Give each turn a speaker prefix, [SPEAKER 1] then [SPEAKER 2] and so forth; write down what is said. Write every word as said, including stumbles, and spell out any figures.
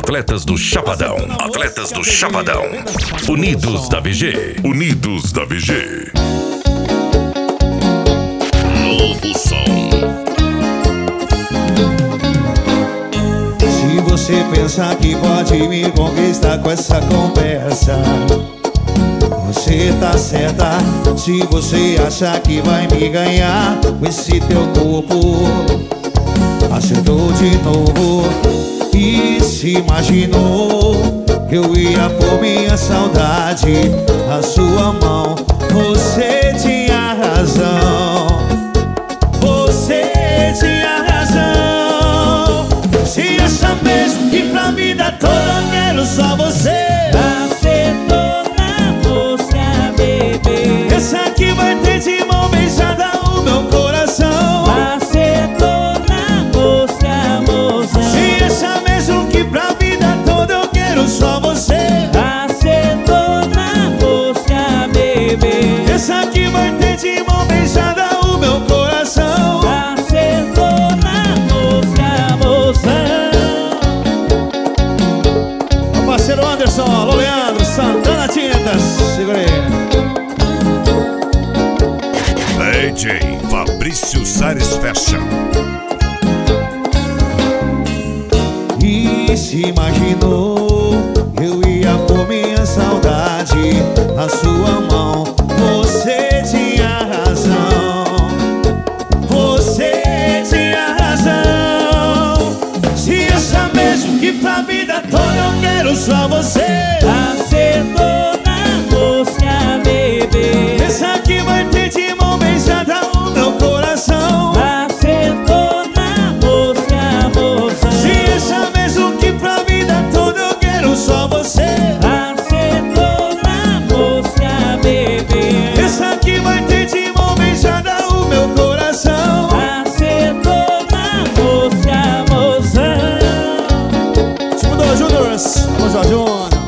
[SPEAKER 1] Atletas do Chapadão. Atletas do Chapadão. Unidos da V G. Unidos da V G. Novo som.
[SPEAKER 2] Se você pensar que pode me conquistar com essa conversa, você tá certa. Se você achar que vai me ganhar com esse teu corpo, acertou de novo. E se imaginou que eu ia por minha saudade na sua mão. Você tinha razão, você tinha razão. Se acha mesmo que pra vida toda eu quero só você,
[SPEAKER 3] Acertou na música, bebê.
[SPEAKER 2] essa aqui vai ter de mão beijada o meu coração.
[SPEAKER 3] Acertou na música, moça.
[SPEAKER 2] Se acha mesmo que pra vida toda eu quero só você,
[SPEAKER 3] Acertou na música, bebê.
[SPEAKER 2] essa aqui vai ter de mão beijada o meu coração.
[SPEAKER 3] Acertou na música, moça.
[SPEAKER 2] Meu parceiro Anderson, alô Leandro, Santana Tintas, segura aí.
[SPEAKER 1] D J Fabrício Sares Fashion.
[SPEAKER 2] E se imaginou eu ia por minha saudade na sua mão. Você tinha razão, você tinha razão. Se acha mesmo que pra vida toda eu quero só você,
[SPEAKER 3] Acertou na música, bebê.
[SPEAKER 2] essa aqui vai ter de mão beijada o meu coração.
[SPEAKER 3] Acertou na música, moça.
[SPEAKER 2] Se acha mesmo que pra vida toda eu quero só você,
[SPEAKER 3] Acertou na música, bebê.
[SPEAKER 2] essa aqui vai ter de mão beijada o meu coração.
[SPEAKER 3] Acertou na música, moça.
[SPEAKER 2] Time do Júnior, alô Jorge Júnior.